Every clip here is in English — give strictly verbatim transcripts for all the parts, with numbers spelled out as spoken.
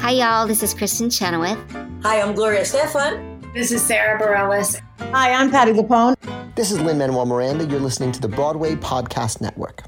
Hi, y'all. This is Kristen Chenoweth. Hi, I'm Gloria Stefan. This is Sarah Bareilles. Hi, I'm Patti LuPone. This is Lin-Manuel Miranda. You're listening to the Broadway Podcast Network.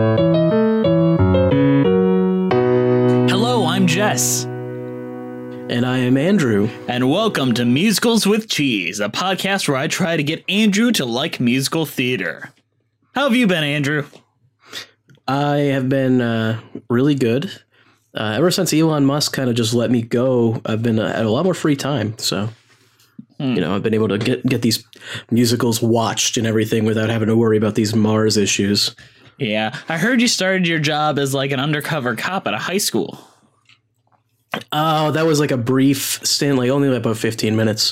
Hello, I'm Jess. And I am Andrew. And welcome to Musicals with Cheese, a podcast where I try to get Andrew to like musical theater. How have you been, Andrew? I have been uh, really good. Uh, ever since Elon Musk kind of just let me go, I've been uh, had a lot more free time. So, hmm. you know, I've been able to get, get these musicals watched and everything without having to worry about these Mars issues. Yeah, I heard you started your job as like an undercover cop at a high school. Oh, that was like a brief stint, like only about fifteen minutes.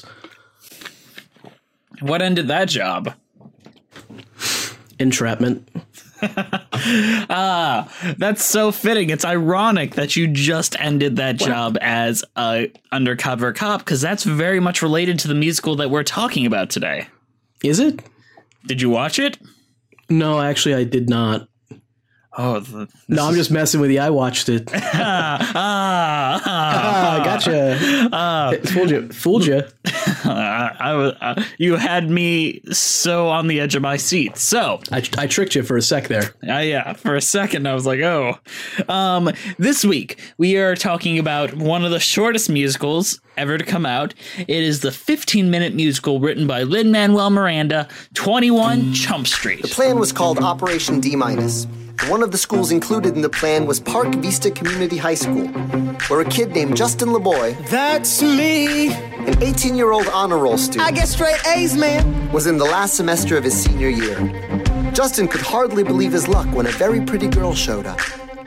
What ended that job? Entrapment. Ah, that's so fitting. It's ironic that you just ended that What? job as a undercover cop, because that's very much related to the musical that we're talking about today. Is it? Did you watch it? No, actually, I did not. Oh, the, no, I'm just messing with you. I watched it. ah, ah, ah, gotcha. Ah, fooled you. Fooled you. I, I was. Uh, you had me so on the edge of my seat. So I, I tricked you for a sec there. Uh, yeah, for a second I was like, oh. Um, this week we are talking about one of the shortest musicals ever to come out. It is the fifteen minute musical written by Lin-Manuel Miranda, twenty-one Chump Street. The plan was called Operation D minus. One of the schools included in the plan was Park Vista Community High School, where a kid named Justin LeBoy, that's me, an eighteen-year-old honor roll student, I get straight A's, man, was in the last semester of his senior year. Justin could hardly believe his luck when a very pretty girl showed up.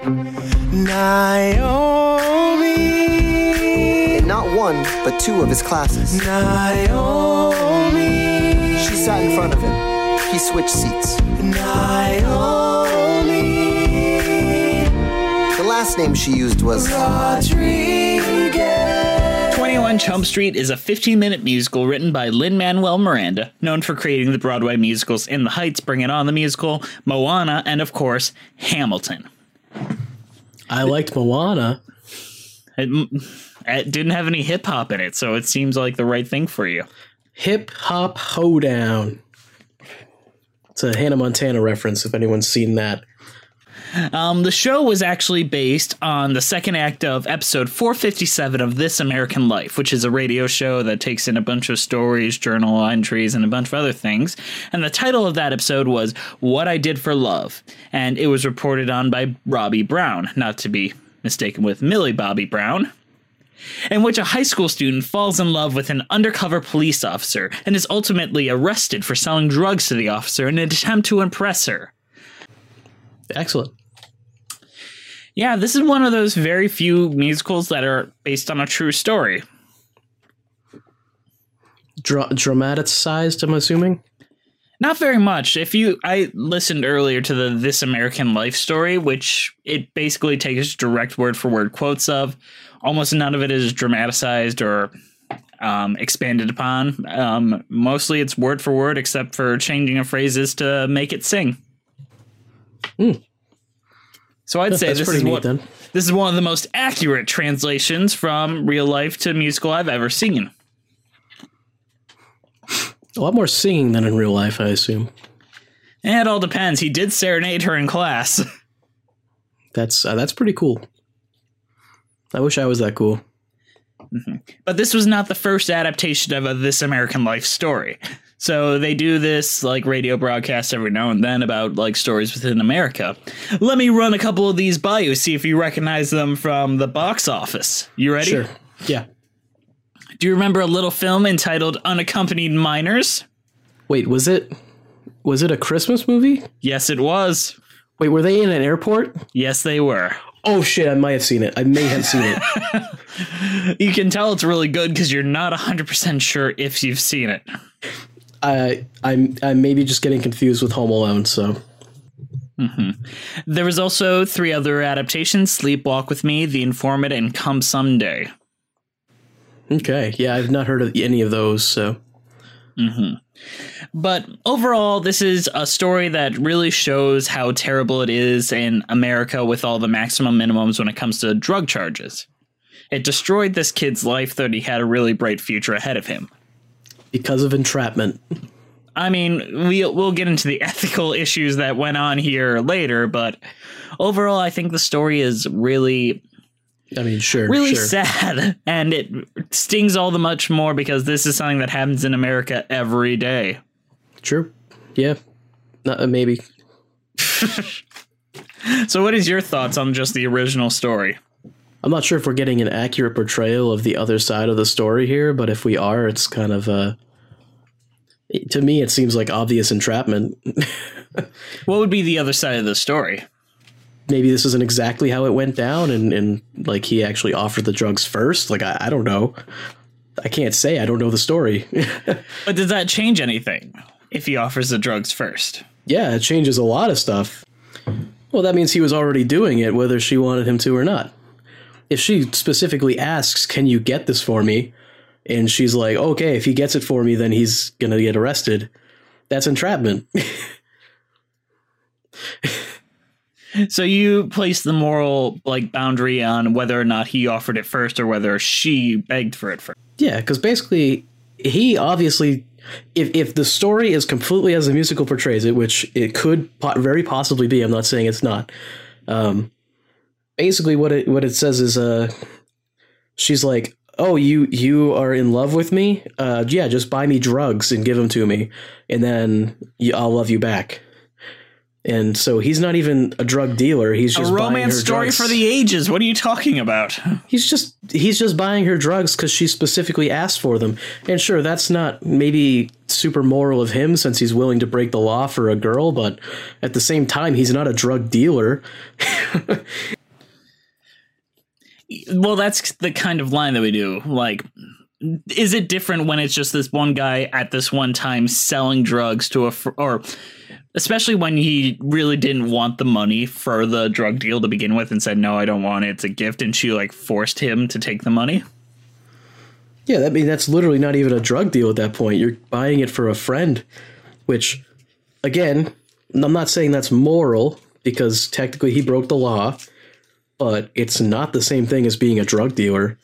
Naomi. In not one, but two of his classes. Naomi. She sat in front of him. He switched seats. Naomi. The last name she used was Rodriguez. twenty-one Chump Street is a fifteen minute musical written by Lin-Manuel Miranda, known for creating the Broadway musicals In the Heights, Bring It On the Musical, Moana, and of course, Hamilton. I liked Moana. It, it didn't have any hip hop in it, so it seems like the right thing for you. Hip Hop Hoedown. It's a Hannah Montana reference, if anyone's seen that. Um, the show was actually based on the second act of episode four fifty-seven of This American Life, which is a radio show that takes in a bunch of stories, journal entries, and a bunch of other things. And the title of that episode was What I Did for Love. And it was reported on by Robbie Brown, not to be mistaken with Millie Bobby Brown, in which a high school student falls in love with an undercover police officer and is ultimately arrested for selling drugs to the officer in an attempt to impress her. Excellent. Yeah, this is one of those very few musicals that are based on a true story. Dra- dramatized, I'm assuming? Not very much. If you, I listened earlier to the This American Life story, which it basically takes direct word for word quotes of. Almost none of it is dramatized or um, expanded upon. Um, mostly it's word for word, except for changing of phrases to make it sing. Mm. So I'd say That's this pretty is neat, what then. this is one of the most accurate translations from real life to musical I've ever seen. A lot more singing than in real life, I assume. And it all depends. He did serenade her in class. That's uh, that's pretty cool. I wish I was that cool. Mm-hmm. But this was not the first adaptation of a This American Life story. So they do this like radio broadcast every now and then about like stories within America. Let me run a couple of these by you, see if you recognize them from the box office. You ready? Sure. Yeah. Do you remember a little film entitled Unaccompanied Minors? Wait, was it was it a Christmas movie? Yes, it was. Wait, were they in an airport? Yes, they were. Oh shit, I might have seen it. I may have seen it. You can tell it's really good because you're not one hundred percent sure if you've seen it. I I'm I'm maybe just getting confused with Home Alone, so. Mm-hmm. There was also three other adaptations: Sleep Walk with Me, The Informant, and Come Someday. Okay, yeah, I've not heard of any of those, so. Mm-hmm. But overall, this is a story that really shows how terrible it is in America with all the maximum minimums when it comes to drug charges. It destroyed this kid's life that he had a really bright future ahead of him. Because of entrapment. I mean, we'll, we'll get into the ethical issues that went on here later, but overall, I think the story is really... I mean, sure, really sure. sad, and it stings all the much more because this is something that happens in America every day. True. Yeah. Uh, maybe. So what is your thoughts on just the original story? I'm not sure if we're getting an accurate portrayal of the other side of the story here, but if we are, it's kind of, uh, to me, it seems like obvious entrapment. What would be the other side of the story? Maybe this isn't exactly how it went down, and, and like he actually offered the drugs first. Like, I, I don't know. I can't say. I don't know the story. But does that change anything if he offers the drugs first? Yeah, it changes a lot of stuff. Well, that means he was already doing it, whether she wanted him to or not. If she specifically asks, can you get this for me? And she's like, okay, if he gets it for me, then he's going to get arrested. That's entrapment. So you place the moral like boundary on whether or not he offered it first or whether she begged for it first. Yeah, because basically he obviously, if if the story is completely as the musical portrays it, which it could po- very possibly be, I'm not saying it's not. Um, basically, what it what it says is, uh, she's like, "Oh, you you are in love with me? Uh, yeah, just buy me drugs and give them to me, and then you, I'll love you back." And so he's not even a drug dealer. He's just a buying romance her story drugs. for the ages. What are you talking about? He's just he's just buying her drugs because she specifically asked for them. And sure, that's not maybe super moral of him since he's willing to break the law for a girl. But at the same time, he's not a drug dealer. Well, that's the kind of line that we do. Like, is it different when it's just this one guy at this one time selling drugs to a fr- or especially when he really didn't want the money for the drug deal to begin with and said, no, I don't want it. It's a gift. And she like forced him to take the money. Yeah, I mean, that's literally not even a drug deal at that point. You're buying it for a friend, which, again, I'm not saying that's moral because technically he broke the law, but it's not the same thing as being a drug dealer.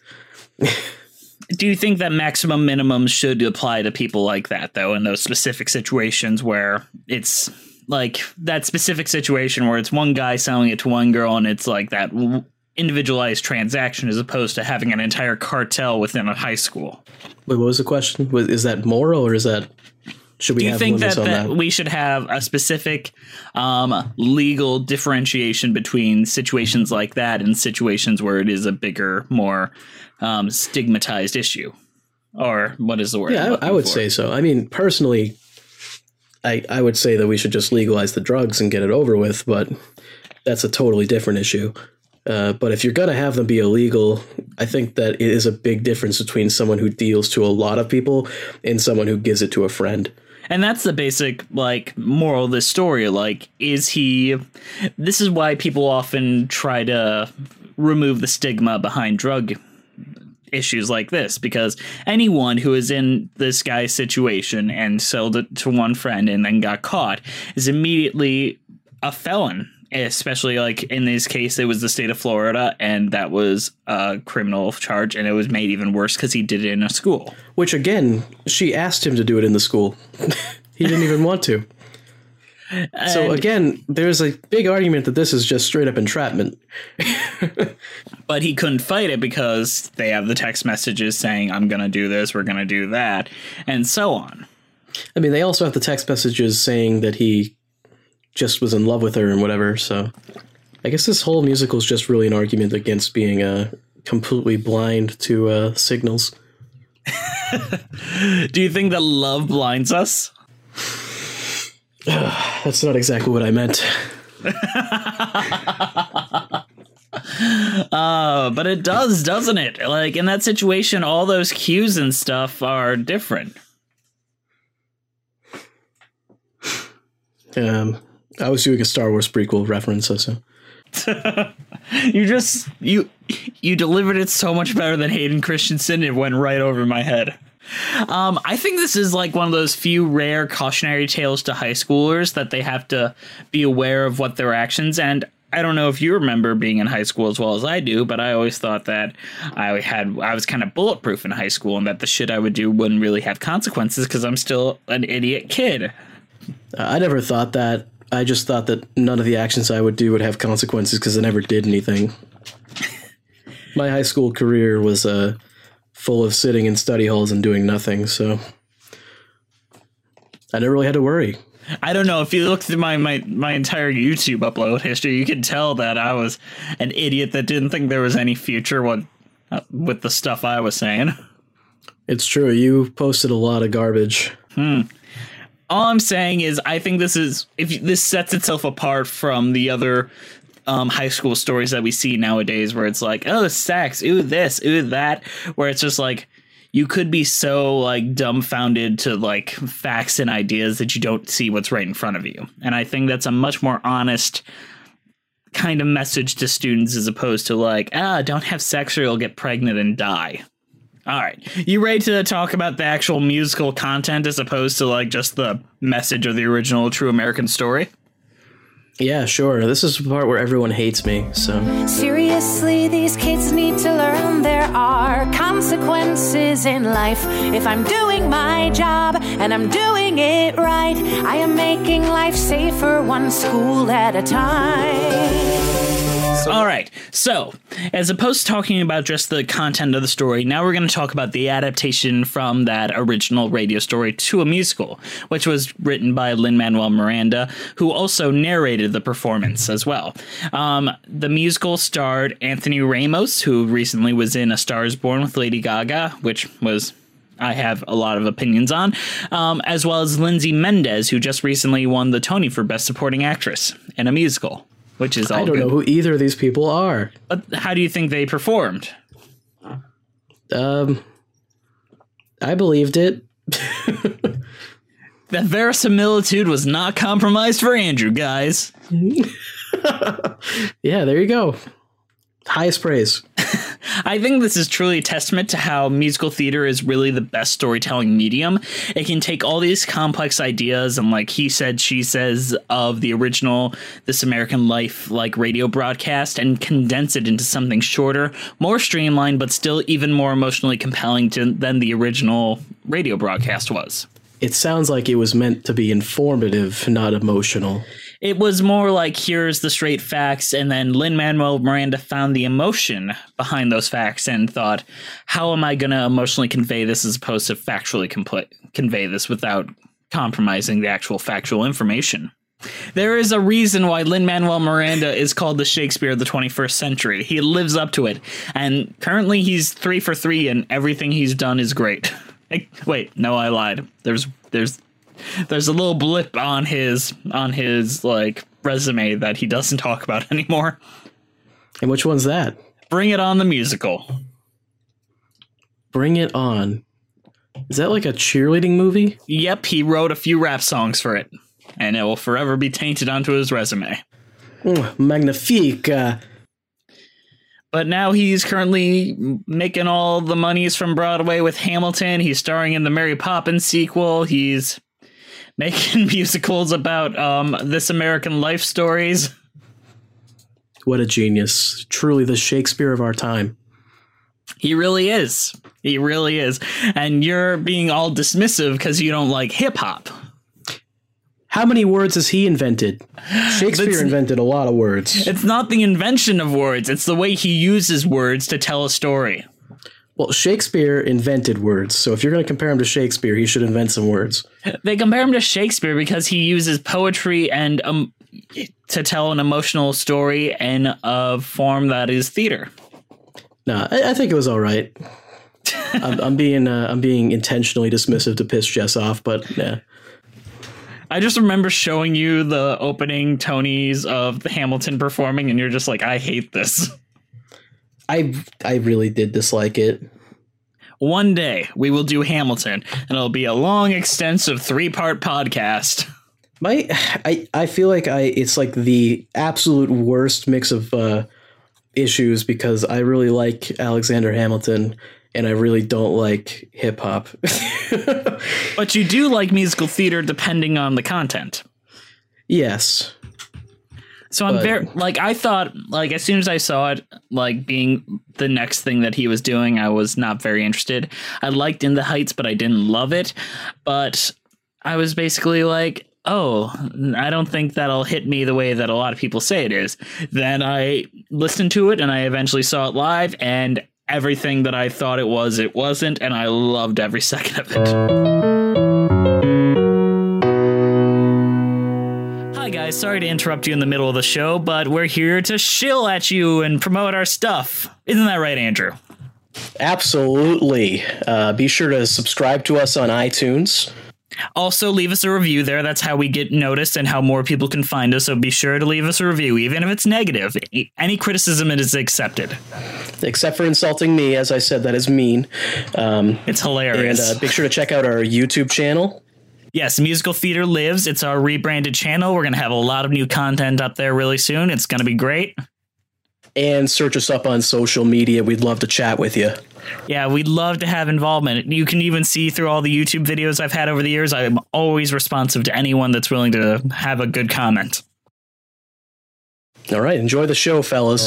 Do you think that maximum minimums should apply to people like that, though, in those specific situations where it's like that specific situation where it's one guy selling it to one girl and it's like that individualized transaction as opposed to having an entire cartel within a high school? Wait, what was the question? Was, is that moral or is that should we Do you have think that, limits on that that? we should have a specific um, legal differentiation between situations like that and situations where it is a bigger, more um, stigmatized issue? Or what is the word? Yeah, I, I would for? say so. I mean, personally, I I would say that we should just legalize the drugs and get it over with, but that's a totally different issue. Uh, but if you're going to have them be illegal, I think that it is a big difference between someone who deals to a lot of people and someone who gives it to a friend. And that's the basic, like, moral of this story. Like, is he... This is why people often try to remove the stigma behind drug issues like this, because anyone who is in this guy's situation and sold it to one friend and then got caught is immediately a felon. Especially like in this case, it was the state of Florida, and that was a criminal charge, and it was made even worse because he did it in a school. Which, again, she asked him to do it in the school. He didn't even want to. And so, again, there's a big argument that this is just straight up entrapment. But he couldn't fight it because they have the text messages saying, I'm going to do this, we're going to do that, and so on. I mean, they also have the text messages saying that he just was in love with her and whatever. So I guess this whole musical is just really an argument against being uh, completely blind to uh, signals. Do you think that love blinds us? That's not exactly what I meant. uh, but it does, doesn't it? Like in that situation, all those cues and stuff are different. Um, I was doing a Star Wars prequel reference, so. you just you you delivered it so much better than Hayden Christensen. It went right over my head. Um, I think this is like one of those few rare cautionary tales to high schoolers that they have to be aware of what their actions. And I don't know if you remember being in high school as well as I do, but I always thought that I had I was kind of bulletproof in high school and that the shit I would do wouldn't really have consequences because I'm still an idiot kid. I never thought that. I just thought that none of the actions I would do would have consequences because I never did anything. My high school career was uh, full of sitting in study halls and doing nothing, so I never really had to worry. I don't know. If you look through my, my, my entire YouTube upload history, you can tell that I was an idiot that didn't think there was any future with, uh, with the stuff I was saying. It's true. You posted a lot of garbage. Hmm. All I'm saying is I think this is if this sets itself apart from the other um, high school stories that we see nowadays where it's like, oh, sex, ooh, this, ooh, that, where it's just like, you could be so like dumbfounded to like facts and ideas that you don't see what's right in front of you. And I think that's a much more honest kind of message to students as opposed to like, ah, don't have sex or you'll get pregnant and die. All right. You ready to talk about the actual musical content as opposed to like just the message of the original True American Story? Yeah, sure. This is the part where everyone hates me, so... Seriously, these kids need to learn there are consequences in life. If I'm doing my job and I'm doing it right, I am making life safer one school at a time. All right, so as opposed to talking about just the content of the story, now we're going to talk about the adaptation from that original radio story to a musical, which was written by Lin-Manuel Miranda, who also narrated the performance as well. Um, the musical starred Anthony Ramos, who recently was in A Star Is Born with Lady Gaga, which was... I have a lot of opinions on, um, as well as Lindsay Mendez, who just recently won the Tony for Best Supporting Actress in a musical. Which is all I don't good. know who either of these people are. But how do you think they performed? Um, I believed it. The verisimilitude was not compromised for Andrew, guys. Yeah, there you go. Highest praise. I think this is truly a testament to how musical theater is really the best storytelling medium. It can take all these complex ideas and like he said, she says of the original This American Life like radio broadcast and condense it into something shorter, more streamlined, but still even more emotionally compelling to, than the original radio broadcast was. It sounds like it was meant to be informative, not emotional. It was more like, here's the straight facts, and then Lin-Manuel Miranda found the emotion behind those facts and thought, how am I going to emotionally convey this as opposed to factually compl- convey this without compromising the actual factual information? There is a reason why Lin-Manuel Miranda is called the Shakespeare of the twenty-first century. He lives up to it, and currently he's three for three, and everything he's done is great. Wait, no, I lied. There's, there's... There's a little blip on his on his like resume that he doesn't talk about anymore. And which one's that? Bring It On the musical. Bring It On. Is that like a cheerleading movie? Yep, he wrote a few rap songs for it, and it will forever be tainted onto his resume. Oh, magnifique. Uh, But now he's currently making all the monies from Broadway with Hamilton. He's starring in the Mary Poppins sequel. He's making musicals about um, This American Life stories. What a genius. Truly the Shakespeare of our time. He really is. He really is. And you're being all dismissive because you don't like hip hop. How many words has he invented? Shakespeare That's- invented a lot of words. It's not the invention of words. It's the way he uses words to tell a story. Well, Shakespeare invented words, so if you're going to compare him to Shakespeare, he should invent some words. They compare him to Shakespeare because he uses poetry and um, to tell an emotional story in a form that is theater. No, I, I think it was all right. I'm, I'm being uh, I'm being intentionally dismissive to piss Jess off, but yeah. I just remember showing you the opening Tonys of the Hamilton performing, and you're just like, I hate this. I I really did dislike it. One day we will do Hamilton, and it'll be a long, extensive three-part podcast. My I, I feel like I it's like the absolute worst mix of uh, issues because I really like Alexander Hamilton and I really don't like hip hop. But you do like musical theater depending on the content. Yes. So I'm But- very like I thought like as soon as I saw it like being the next thing that he was doing, I was not very interested. I liked In the Heights, but I didn't love it. But I was basically like, oh, I don't think that'll hit me the way that a lot of people say it is. Then I listened to it and I eventually saw it live, and everything that I thought it was, it wasn't, and I loved every second of it. Hi guys, sorry to interrupt you in the middle of the show, but we're here to shill at you and promote our stuff. Isn't that right, Andrew? Absolutely. Uh, be sure to subscribe to us on iTunes. Also, leave us a review there. That's how we get noticed and how more people can find us. So be sure to leave us a review, even if it's negative. Any criticism is accepted. Except for insulting me, as I said, that is mean. Um, It's hilarious. and uh, be sure to check out our YouTube channel. Yes, Musical Theater Lives. It's our rebranded channel. We're going to have a lot of new content up there really soon. It's going to be great. And search us up on social media. We'd love to chat with you. Yeah, we'd love to have involvement. You can even see through all the YouTube videos I've had over the years, I'm always responsive to anyone that's willing to have a good comment. All right, enjoy the show, fellas.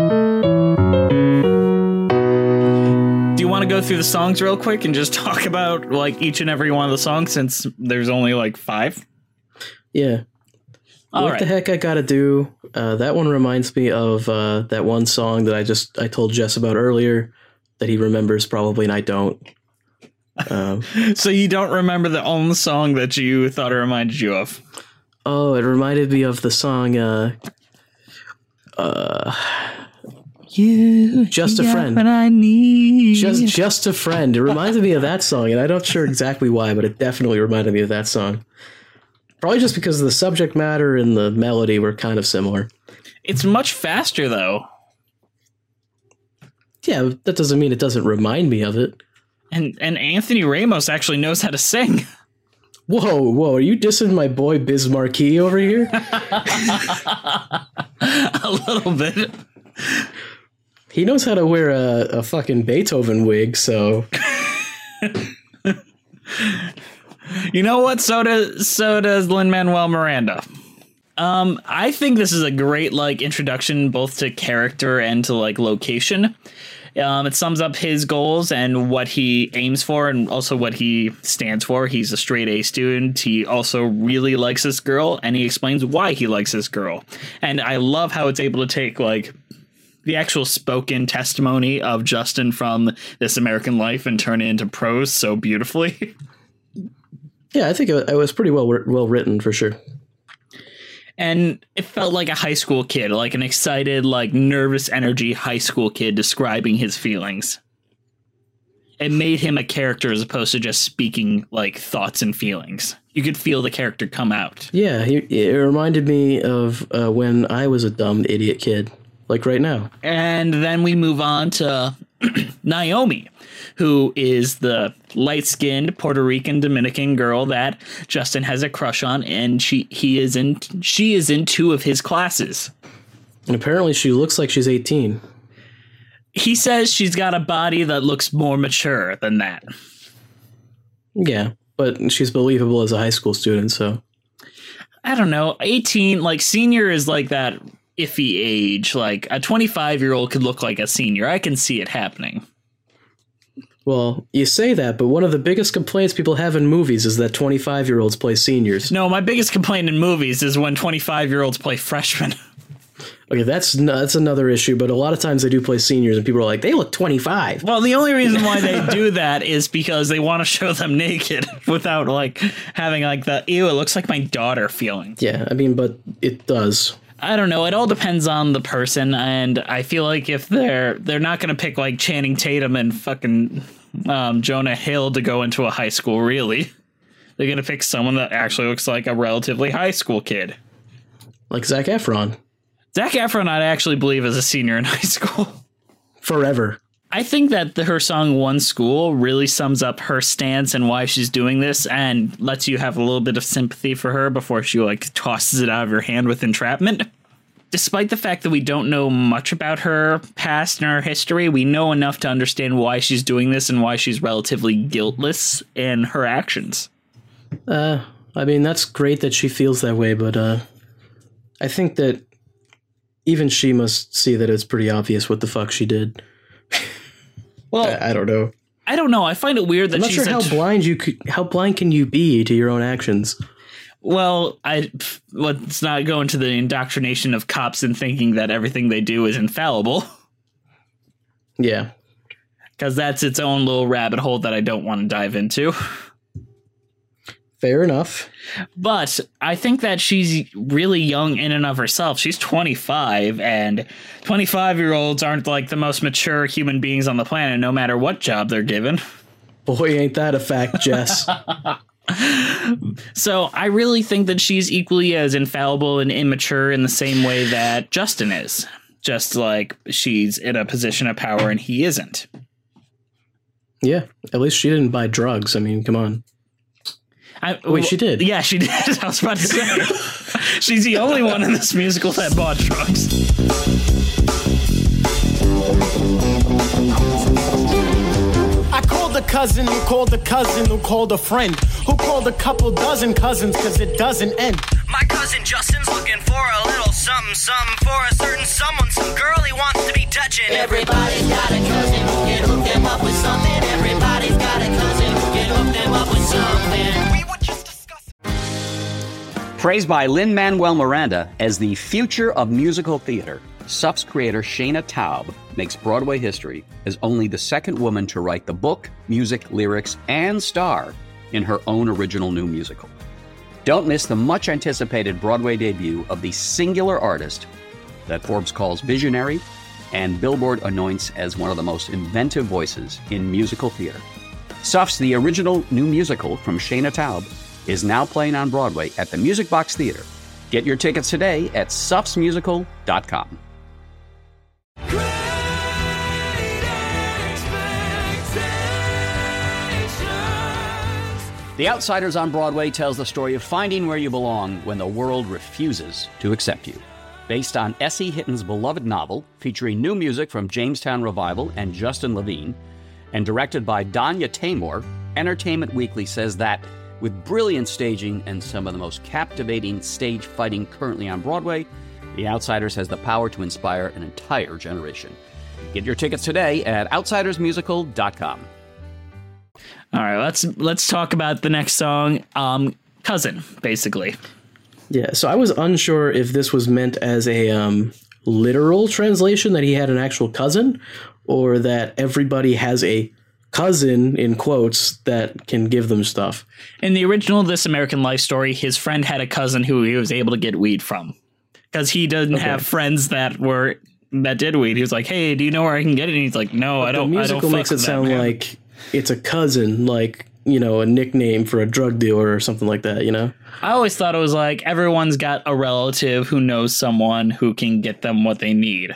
Do you want to go through the songs real quick and just talk about like each and every one of the songs, since there's only like five? Yeah. All what right. the heck I gotta do? Uh, that one reminds me of uh, that one song that I just I told Jess about earlier that he remembers probably, and I don't. Um, So you don't remember the only song that you thought it reminded you of? oh, it reminded me of the song uh, uh, You Just a Friend. What I need. Just Just a Friend. It reminded me of that song, and I'm not sure exactly why, but it definitely reminded me of that song. Probably just because the subject matter and the melody were kind of similar. It's much faster though. Yeah, that doesn't mean it doesn't remind me of it. And and Anthony Ramos actually knows how to sing. Whoa, whoa, are you dissing my boy Biz Marquee over here? A little bit. He knows how to wear a, a fucking Beethoven wig, so... You know what? So does so does Lin-Manuel Miranda. Um, I think this is a great like introduction both to character and to like location. Um, it sums up his goals and what he aims for, and also what he stands for. He's a straight A student. He also really likes this girl, and he explains why he likes this girl. And I love how it's able to take like the actual spoken testimony of Justin from This American Life and turn it into prose so beautifully. Yeah, I think it, it was pretty well well written for sure. And it felt like a high school kid, like an excited, like nervous energy high school kid describing his feelings. It made him a character as opposed to just speaking like thoughts and feelings. You could feel the character come out. Yeah, he, it reminded me of uh, when I was a dumb idiot kid, like right now. And then we move on to Naomi, who is the light-skinned Puerto Rican Dominican girl that Justin has a crush on, and she he is in she is in two of his classes. And apparently she looks like she's eighteen. He says she's got a body that looks more mature than that. Yeah, but she's believable as a high school student, so... I don't know. eighteen, like senior is like that iffy age. Like a twenty-five-year-old could look like a senior. I can see it happening. Well, you say that, but one of the biggest complaints people have in movies is that twenty-five-year-olds play seniors. No, my biggest complaint in movies is when twenty-five-year-olds play freshmen. Okay, that's no, that's another issue, but a lot of times they do play seniors, and people are like, they look twenty-five. Well, the only reason why they do that is because they want to show them naked without, like, having, like, the, ew, it looks like my daughter feeling. Yeah, I mean, but it does. I don't know. It all depends on the person, and I feel like if they're they're not going to pick, like, Channing Tatum and fucking um, Jonah Hill to go into a high school, really. They're going to pick someone that actually looks like a relatively high school kid. Like Zac Efron. Zac Efron, I actually believe, is a senior in high school. Forever. I think that the, her song One School really sums up her stance and why she's doing this and lets you have a little bit of sympathy for her before she like tosses it out of your hand with entrapment. Despite the fact that we don't know much about her past and her history, we know enough to understand why she's doing this and why she's relatively guiltless in her actions. Uh, I mean, that's great that she feels that way, but uh, I think that even she must see that it's pretty obvious what the fuck she did. Well, I, I don't know. I don't know. I find it weird that I'm not she's sure how a- blind you could, how blind can you be to your own actions? Well, I let's not go into the indoctrination of cops and thinking that everything they do is infallible. Yeah. Because that's its own little rabbit hole that I don't want to dive into. Fair enough. But I think that she's really young in and of herself. She's twenty-five, and twenty-five-year-olds aren't like the most mature human beings on the planet, no matter what job they're given. Boy, ain't that a fact, Jess. So I really think that she's equally as infallible and immature in the same way that Justin is. Just like she's in a position of power and he isn't. Yeah, at least she didn't buy drugs. I mean, come on. I, Wait, she did? Yeah, she did. I was about to say. She's the only one in this musical that bought drugs. I called a cousin who called a cousin who called a friend who called a couple dozen cousins because it doesn't end. My cousin Justin's looking for a little something, something for a certain someone, some girl he wants to be touching. Everybody's got a cousin who can hook them up with something. Everybody's got a cousin who can hook them up with something. We were just discussing. Praised by Lin-Manuel Miranda as the future of musical theater, S U F's creator Shayna Taub makes Broadway history as only the second woman to write the book, music, lyrics, and star in her own original new musical. Don't miss the much-anticipated Broadway debut of the singular artist that Forbes calls visionary and Billboard anoints as one of the most inventive voices in musical theater. S U F's The Original New Musical from Shayna Taub is now playing on Broadway at the Music Box Theater. Get your tickets today at sufs musical dot com. The Outsiders on Broadway tells the story of finding where you belong when the world refuses to accept you. Based on Essie Hitton's beloved novel, featuring new music from Jamestown Revival and Justin Levine, and directed by Danya Taymor, Entertainment Weekly says that, with brilliant staging and some of the most captivating stage fighting currently on Broadway, The Outsiders has the power to inspire an entire generation. Get your tickets today at outsiders musical dot com. All right, let's let's talk about the next song, um, Cousin, basically. Yeah, so I was unsure if this was meant as a um, literal translation, that he had an actual cousin, or that everybody has a cousin, in quotes, that can give them stuff. In the original This American Life story, his friend had a cousin who he was able to get weed from. Because he doesn't okay. have friends that were that did weed. He was like, hey, do you know where I can get it? And he's like, no, but I don't. The musical I don't makes it that, sound man. like it's a cousin, like, you know, a nickname for a drug dealer or something like that, you know? I always thought it was like everyone's got a relative who knows someone who can get them what they need.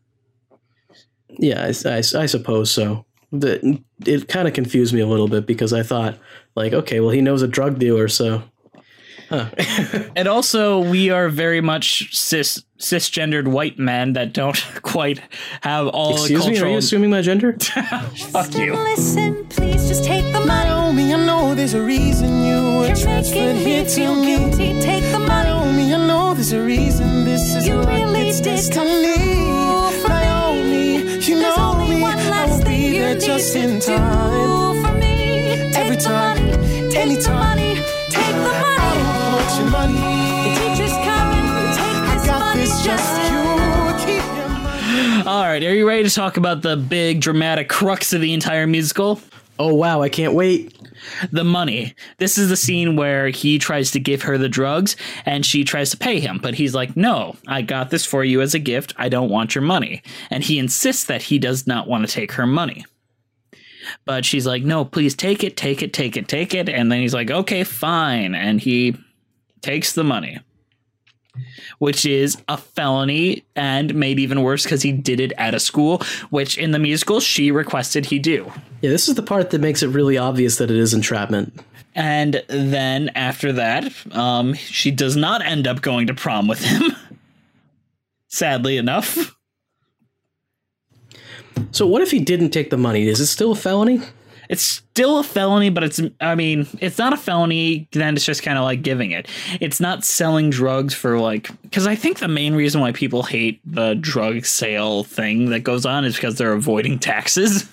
Yeah, I, I, I suppose so. The, it kind of confused me a little bit because I thought, like, okay, well, he knows a drug dealer, so... Huh. And also, we are very much cis cisgendered white men that don't quite have all Excuse the cultural... me, are you assuming my gender? Fuck you. Listen, please just take the money. Naomi, I know there's a reason you were You're transferred making here me to feel me. guilty. Take the money. Naomi, I know there's a reason this is You like really it's did destiny. come through for Naomi, me. you There's know only me. one I last will thing be you there need just to in do time. for me. Take Every the time, money. Take anytime. the money. Take the money. Want your money. The teacher's coming. Take I this got money. this just now. you. Keep your money. All right, are you ready to talk about the big dramatic crux of the entire musical? Oh, wow, I can't wait. The money. This is the scene where he tries to give her the drugs and she tries to pay him, but he's like, no, I got this for you as a gift. I don't want your money. And he insists that he does not want to take her money. But she's like, no, please take it, take it, take it, take it. And then he's like, okay, fine. And he takes the money, which is a felony and maybe even worse because he did it at a school, which in the musical she requested he do. Yeah, this is the part that makes it really obvious that it is entrapment. And then after that, um, she does not end up going to prom with him. Sadly enough. So what if he didn't take the money? Is it still a felony? It's still a felony, but it's, I mean, it's not a felony, then it's just kind of like giving it. It's not selling drugs for like, because I think the main reason why people hate the drug sale thing that goes on is because they're avoiding taxes.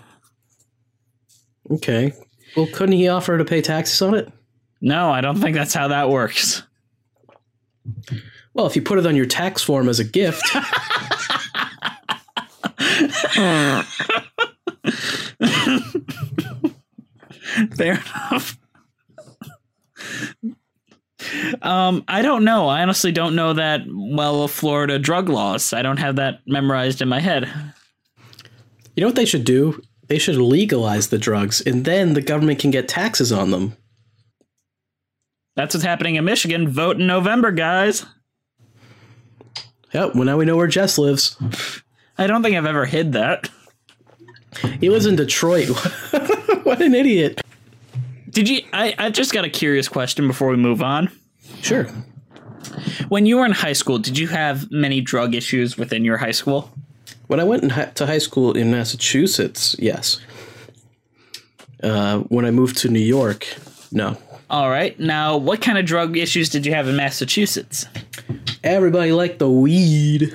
Okay. Well, couldn't he offer to pay taxes on it? No, I don't think that's how that works. Well, if you put it on your tax form as a gift. Fair enough. um, I don't know. I honestly don't know that well of Florida drug laws. I don't have that memorized in my head. You know what they should do? They should legalize the drugs, and then the government can get taxes on them. That's what's happening in Michigan. Vote in November, guys. Yep, well, now we know where Jess lives. I don't think I've ever hid that. He lives in Detroit. What an idiot. Did you... I, I just got a curious question before we move on. Sure. When you were in high school, did you have many drug issues within your high school? When I went in hi- to high school in Massachusetts, yes. Uh, when I moved to New York, no. All right. Now, what kind of drug issues did you have in Massachusetts? Everybody liked the weed.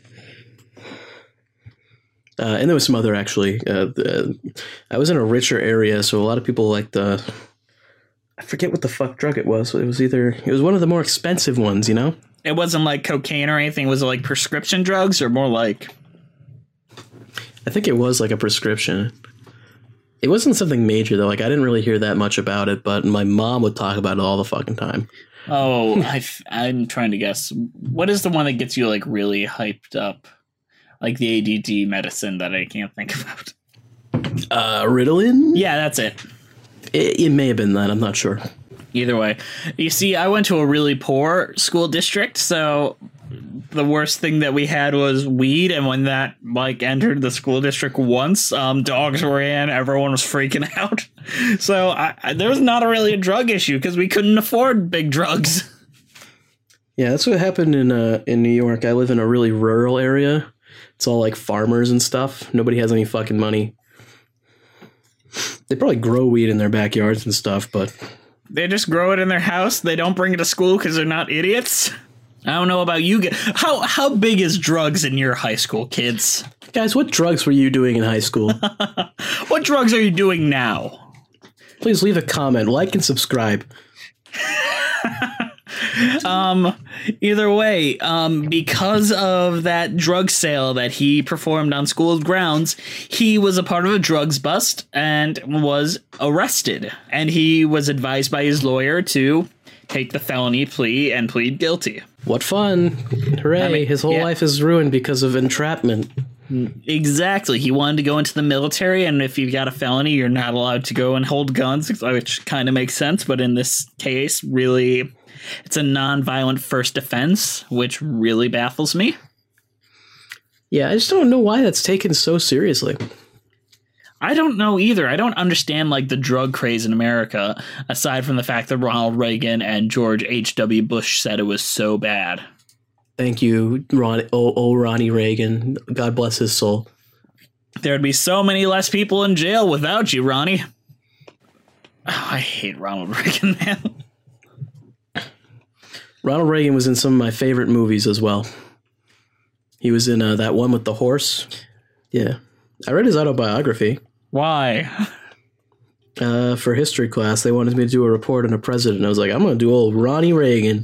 Uh, and there was some other, actually. Uh, the, I was in a richer area, so a lot of people liked the... I forget what the fuck drug it was. It was either... It was one of the more expensive ones, you know? It wasn't like cocaine or anything. Was it like prescription drugs or more like... I think it was like a prescription. It wasn't something major, though. Like, I didn't really hear that much about it, but my mom would talk about it all the fucking time. Oh, I've, I'm trying to guess. What is the one that gets you, like, really hyped up? Like the A D D medicine that I can't think about. Uh, Ritalin? Yeah, that's it. It, it may have been that. I'm not sure. Either way. You see, I went to a really poor school district, so... The worst thing that we had was weed, and when that like entered the school district once, um, dogs ran, everyone was freaking out. So I, I, there was not a really a drug issue because we couldn't afford big drugs. Yeah, that's what happened in uh, in New York. I live in a really rural area. It's all like farmers and stuff. Nobody has any fucking money. They probably grow weed in their backyards and stuff, but they just grow it in their house. They don't bring it to school because they're not idiots. I don't know about you. How how big is drugs in your high school, kids? Guys, what drugs were you doing in high school? What drugs are you doing now? Please leave a comment, like, and subscribe. um, either way, um, because of that drug sale that he performed on school grounds, he was a part of a drugs bust and was arrested. And he was advised by his lawyer to take the felony plea and plead guilty. What fun. Hooray. I mean, his whole yeah. life is ruined because of entrapment. Exactly. He wanted to go into the military, and if you've got a felony, you're not allowed to go and hold guns, which kind of makes sense. But in this case, really, it's a non-violent first offense, which really baffles me. Yeah, I just don't know why that's taken so seriously. I don't know either. I don't understand like the drug craze in America, aside from the fact that Ronald Reagan and George H W. Bush said it was so bad. Thank you, Ron. Oh, oh, Ronnie Reagan. God bless his soul. There'd be so many less people in jail without you, Ronnie. Oh, I hate Ronald Reagan, man. Ronald Reagan was in some of my favorite movies as well. He was in uh, that one with the horse. Yeah. I read his autobiography. Why? Uh, for history class, they wanted me to do a report on a president. I was like, I'm going to do old Ronnie Reagan.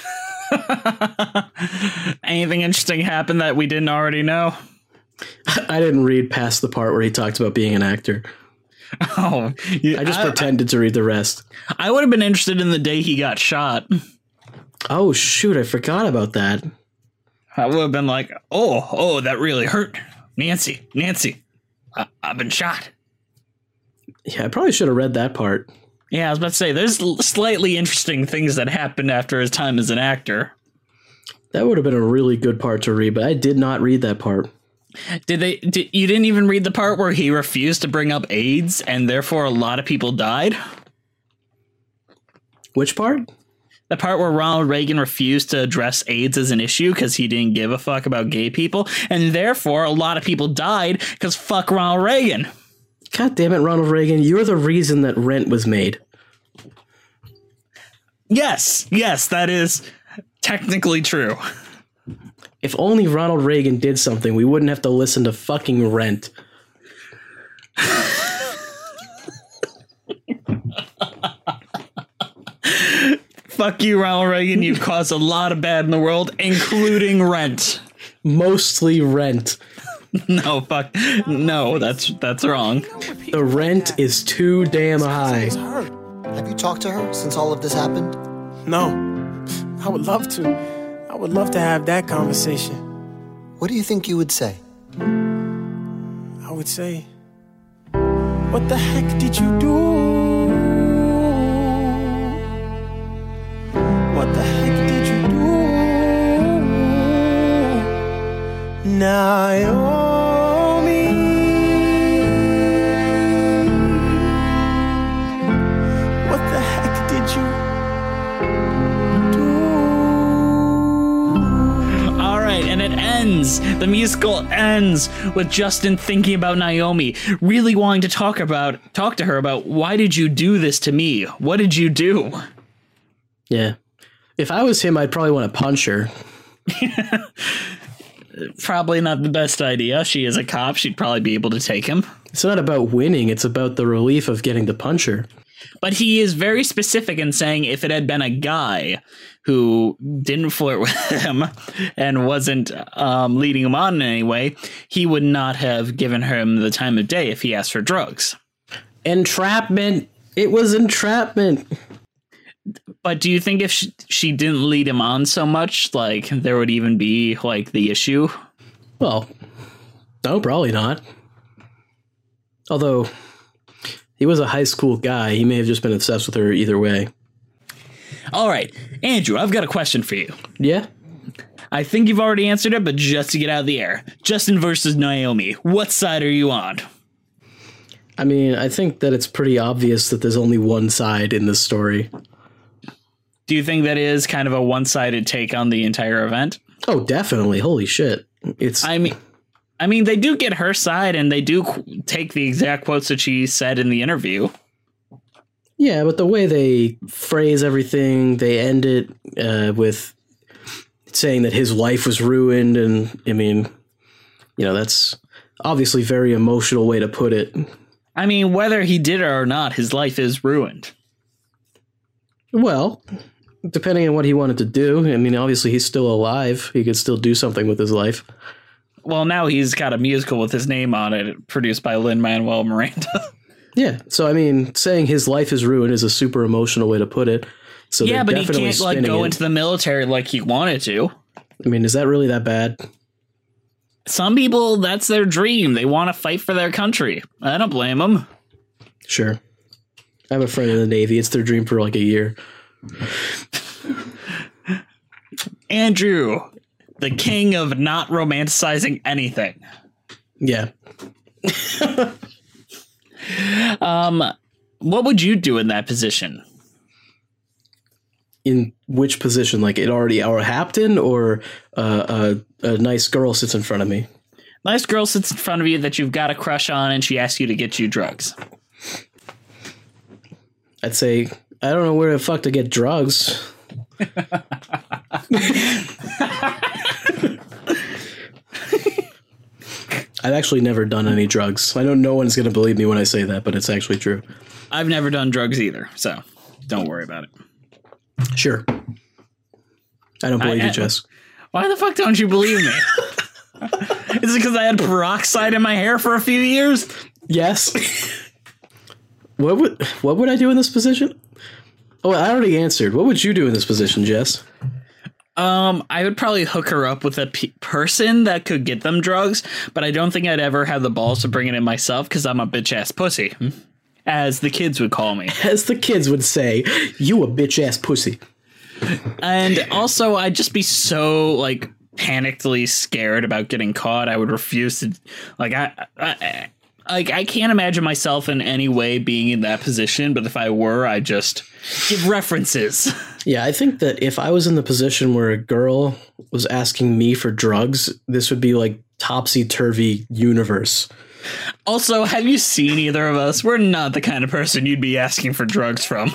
Anything interesting happened that we didn't already know? I didn't read past the part where he talked about being an actor. Oh, you, I just I, pretended to read the rest. I would have been interested in the day he got shot. Oh, shoot. I forgot about that. I would have been like, oh, oh, that really hurt. Nancy, Nancy, I, I've been shot. Yeah, I probably should have read that part. Yeah, I was about to say, there's slightly interesting things that happened after his time as an actor. That would have been a really good part to read, but I did not read that part. Did they? Did, you didn't even read the part where he refused to bring up AIDS, and therefore a lot of people died? Which part? The part where Ronald Reagan refused to address AIDS as an issue because he didn't give a fuck about gay people, and therefore a lot of people died because fuck Ronald Reagan. God damn it, Ronald Reagan. You're the reason that Rent was made. Yes, yes, that is technically true. If only Ronald Reagan did something, we wouldn't have to listen to fucking Rent. Fuck you, Ronald Reagan. You've caused a lot of bad in the world, including Rent. Mostly Rent. No, fuck. No, that's that's wrong. The rent is too damn high. Have you talked to her since all of this happened? No. I would love to. I would love to have that conversation. What do you think you would say? I would say, what the heck did you do? What the heck did you do? Naomi. What the heck did you do? All right, and it ends. The musical ends with Justin thinking about Naomi, really wanting to talk about talk to her about, why did you do this to me? What did you do? Yeah. If I was him, I'd probably want to punch her. Probably not the best idea. She is a cop. She'd probably be able to take him. It's not about winning. It's about the relief of getting to punch her. But he is very specific in saying if it had been a guy who didn't flirt with him and wasn't um, leading him on in any way, he would not have given him the time of day if he asked for drugs. Entrapment. It was entrapment. But do you think if she, she didn't lead him on so much, like, there would even be, like, the issue? Well, no, probably not. Although, he was a high school guy. He may have just been obsessed with her either way. All right, Andrew, I've got a question for you. Yeah? I think you've already answered it, but just to get out of the air. Justin versus Naomi. What side are you on? I mean, I think that it's pretty obvious that there's only one side in this story. Do you think that is kind of a one-sided take on the entire event? Oh, definitely. Holy shit. It's. I mean, I mean, they do get her side, and they do qu- take the exact quotes that she said in the interview. Yeah, but the way they phrase everything, they end it uh, with saying that his life was ruined, and I mean, you know, that's obviously a very emotional way to put it. I mean, whether he did it or not, his life is ruined. Well, depending on what he wanted to do. I mean, obviously he's still alive. He could still do something with his life. Well, now he's got a musical with his name on it, produced by Lin-Manuel Miranda. Yeah. So, I mean, saying his life is ruined is a super emotional way to put it. So yeah, but he definitely can't like go it. into the military like he wanted to. I mean, is that really that bad? Some people, that's their dream. They want to fight for their country. I don't blame them. Sure. I have a friend in the Navy. It's their dream for like a year. Andrew, the king of not romanticizing anything. Yeah. um, what would you do in that position? In which position? Like it already our happened, or uh, a, a nice girl sits in front of me? Nice girl sits in front of you that you've got a crush on, and she asks you to get you drugs. I'd say, I don't know where the fuck to get drugs. I've actually never done any drugs. I know no one's going to believe me when I say that, but it's actually true. I've never done drugs either, so don't worry about it. Sure. I don't believe I, you, Jess. Why the fuck don't you believe me? Is it because I had peroxide in my hair for a few years? Yes. What would what would I do in this position? Oh, I already answered. What would you do in this position, Jess? Um, I would probably hook her up with a pe- person that could get them drugs, but I don't think I'd ever have the balls to bring it in myself because I'm a bitch-ass pussy, as the kids would call me. As the kids would say, you a bitch-ass pussy. And also, I'd just be so, like, panickedly scared about getting caught. I would refuse to, like, I... I Like, I can't imagine myself in any way being in that position, but if I were, I'd just give references. Yeah, I think that if I was in the position where a girl was asking me for drugs, this would be like topsy-turvy universe. Also, have you seen either of us? We're not the kind of person you'd be asking for drugs from.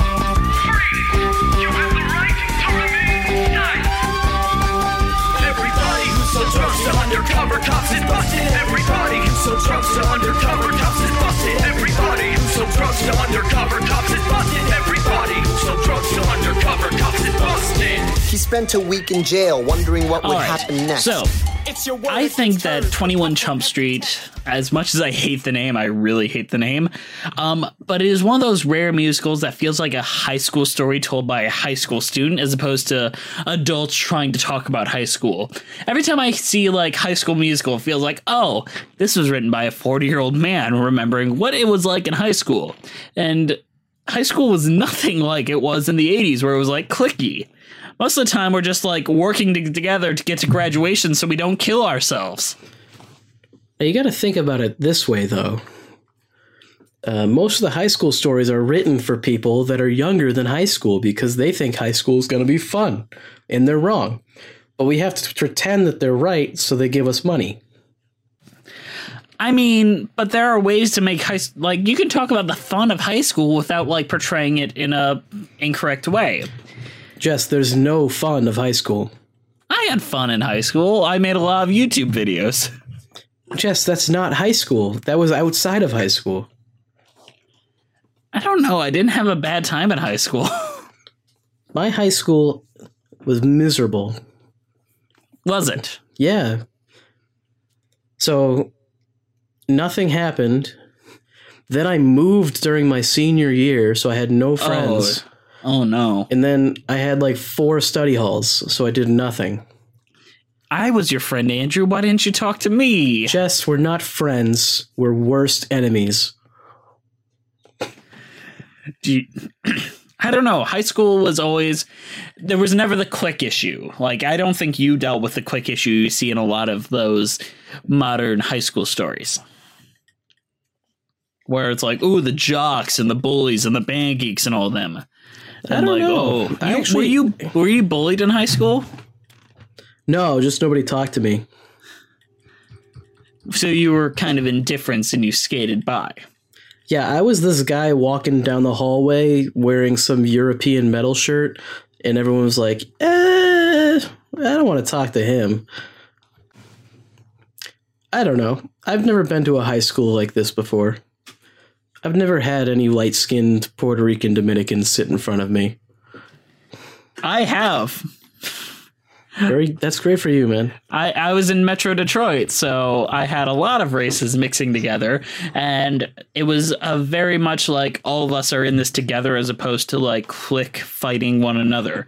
Undercover cops is busted. Everybody who sold drugs to undercover cops is busted. Everybody who sold drugs to undercover cops is busted. Everybody who sold drugs to undercover cops is busted. He spent a week in jail wondering what would All right. happen next. So, I think that twenty-one Chump Street, as much as I hate the name, I really hate the name, um, but it is one of those rare musicals that feels like a high school story told by a high school student as opposed to adults trying to talk about high school. Every time I see like High School Musical, it feels like, oh, this was written by a forty-year-old man remembering what it was like in high school. And high school was nothing like it was in the eighties where it was like cliquey. Most of the time, we're just like working to, together to get to graduation so we don't kill ourselves. Now, you got to think about it this way, though. Uh, most of the high school stories are written for people that are younger than high school because they think high school is going to be fun, and they're wrong. But we have to pretend that they're right, so they give us money. I mean, but there are ways to make high like you can talk about the fun of high school without like portraying it in a incorrect way. Jess, there's no fun of high school. I had fun in high school. I made a lot of YouTube videos. Jess, that's not high school. That was outside of high school. I don't know. I didn't have a bad time in high school. My high school was miserable. Was it? Yeah. So nothing happened. Then I moved during my senior year, so I had no friends. Oh. Oh, no. And then I had like four study halls, so I did nothing. I was your friend, Andrew. Why didn't you talk to me? Jess, we're not friends. We're worst enemies. Do you, I don't know. High school was always... There was never the clique issue. Like, I don't think you dealt with the clique issue you see in a lot of those modern high school stories. Where it's like, ooh, the jocks and the bullies and the band geeks and all of them. I And don't like, know. oh, I you, actually- were you were you bullied in high school? No, just nobody talked to me. So you were kind of indifferent and you skated by. Yeah, I was this guy walking down the hallway wearing some European metal shirt, and everyone was like, eh, I don't want to talk to him. I don't know. I've never been to a high school like this before. I've never had any light-skinned Puerto Rican Dominicans sit in front of me. I have. Very, that's great for you, man. I, I was in Metro Detroit, so I had a lot of races mixing together, and it was a very much like all of us are in this together as opposed to like clique fighting one another.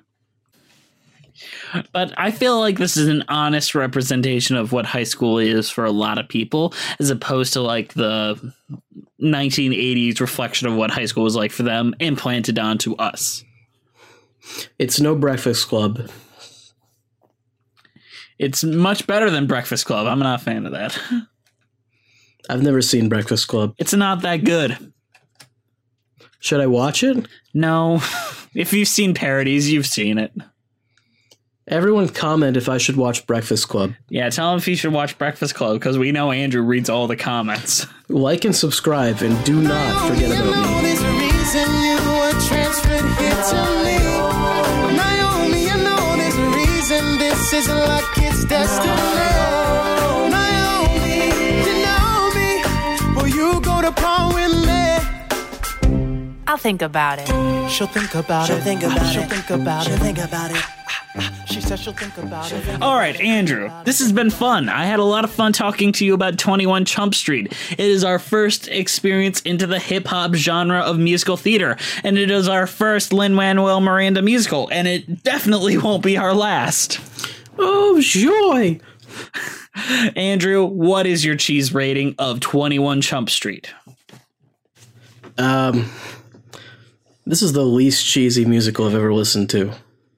But I feel like this is an honest representation of what high school is for a lot of people, as opposed to like the nineteen eighties reflection of what high school was like for them implanted onto us. It's no Breakfast Club. It's much better than Breakfast Club. I'm not a fan of that. I've never seen Breakfast Club. It's not that good. Should I watch it? No. If you've seen parodies, you've seen it. Everyone comment if I should watch Breakfast Club. Yeah, tell him if he should watch Breakfast Club, because we know Andrew reads all the comments. Like and subscribe, and do not forget about me. There's a reason you were transferred here to me. Naomi, you know there's a reason this is like it's destiny. Naomi, you know me. Will you go to prom with me? I'll think about it. She'll think about She'll it. think about She'll it. think about She'll it. think about it. She said she'll think about it. All right, Andrew, this has been fun. I had a lot of fun talking to you about twenty-one Chump Street. It is our first experience into the hip-hop genre of musical theater, and it is our first Lin-Manuel Miranda musical, and it definitely won't be our last. Oh, joy! Andrew, what is your cheese rating of twenty-one Chump Street? Um, this is the least cheesy musical I've ever listened to.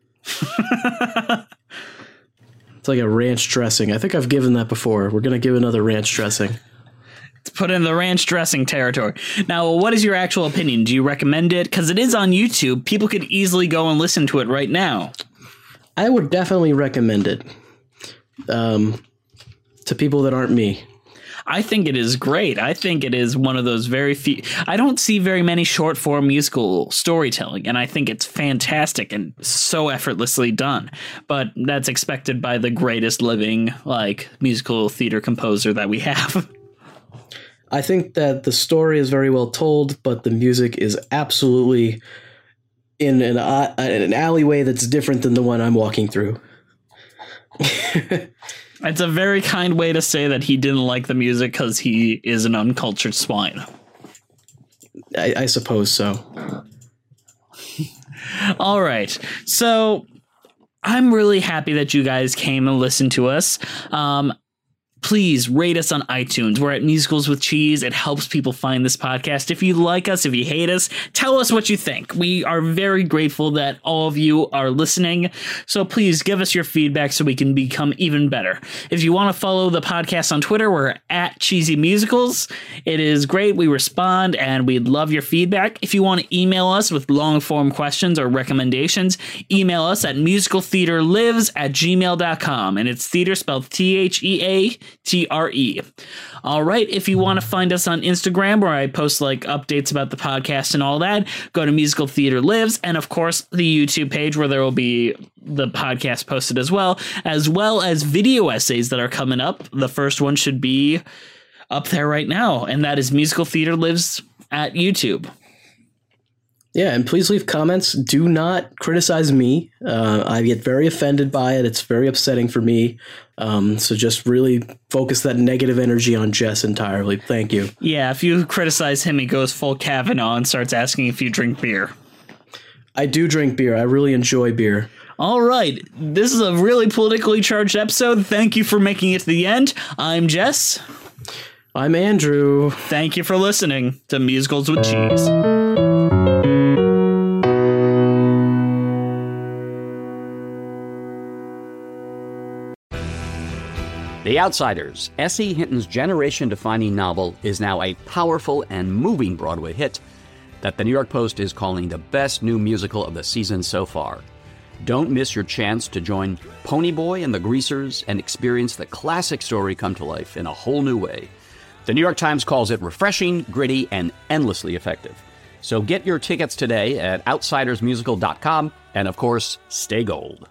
It's like a ranch dressing. I think I've given that before. We're going to give another ranch dressing. It's put in the ranch dressing territory. Now, what is your actual opinion? Do you recommend it? Because it is on YouTube. People could easily go and listen to it right now. I would definitely recommend it um, to people that aren't me. I think it is great. I think it is one of those very few. I don't see very many short form musical storytelling, and I think it's fantastic and so effortlessly done. But that's expected by the greatest living like musical theater composer that we have. I think that the story is very well told, but the music is absolutely in an, uh, an alleyway that's different than the one I'm walking through. It's a very kind way to say that he didn't like the music because he is an uncultured swine. I, I suppose so. All right. So I'm really happy that you guys came and listened to us. Um, Please rate us on iTunes. We're at Musicals with Cheese. It helps people find this podcast. If you like us, if you hate us, tell us what you think. We are very grateful that all of you are listening. So please give us your feedback so we can become even better. If you want to follow the podcast on Twitter, we're at Cheesy Musicals. It is great. We respond and we'd love your feedback. If you want to email us with long form questions or recommendations, email us at musicaltheaterlives at gmail dot com. And it's theater spelled T H E A T R E. All right. If you want to find us on Instagram, where I post like updates about the podcast and all that, go to Musical Theater Lives. And of course, the YouTube page where there will be the podcast posted as well, as well as video essays that are coming up. The first one should be up there right now. And that is Musical Theater Lives at YouTube. Yeah, and please leave comments. Do not criticize me. Uh, I get very offended by it. It's very upsetting for me. Um, so just really focus that negative energy on Jess entirely. Thank you. Yeah, if you criticize him, he goes full Kavanaugh and starts asking if you drink beer. I do drink beer. I really enjoy beer. All right. This is a really politically charged episode. Thank you for making it to the end. I'm Jess. I'm Andrew. Thank you for listening to Musicals with Cheese. The Outsiders, S E Hinton's generation-defining novel, is now a powerful and moving Broadway hit that the New York Post is calling the best new musical of the season so far. Don't miss your chance to join Ponyboy and the Greasers and experience the classic story come to life in a whole new way. The New York Times calls it refreshing, gritty, and endlessly effective. So get your tickets today at outsiders musical dot com, and of course, stay gold.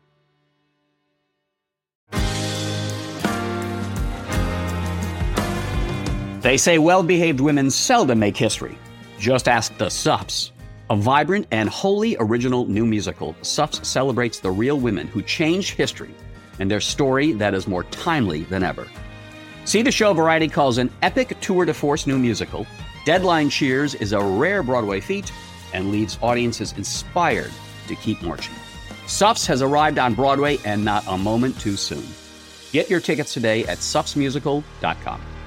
They say well-behaved women seldom make history. Just ask the Suffs. A vibrant and wholly original new musical, Suffs celebrates the real women who changed history and their story that is more timely than ever. See the show Variety calls an epic tour de force new musical. Deadline cheers is a rare Broadway feat and leaves audiences inspired to keep marching. Suffs has arrived on Broadway and not a moment too soon. Get your tickets today at suffs musical dot com.